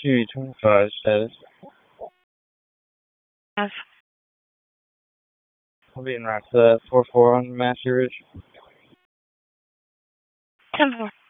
QE25 status. F. I'll be in route to 4-4 on Massey Ridge. 10-4.